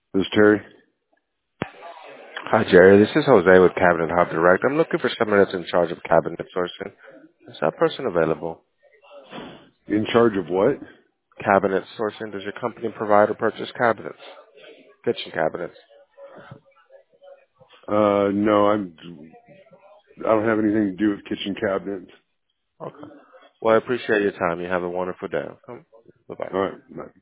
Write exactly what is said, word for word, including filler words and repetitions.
This is Terry. Hi, Jerry. This is Jose with Cabinet Hub Direct. I'm looking for someone that's in charge of cabinet sourcing. Is that person available? In charge of what? Cabinet sourcing. Does your company provide or purchase cabinets? Kitchen cabinets. Uh, no, I'm. I don't have anything to do with kitchen cabinets. Okay. Well, I appreciate your time. You have a wonderful day. Bye bye. All right. Bye.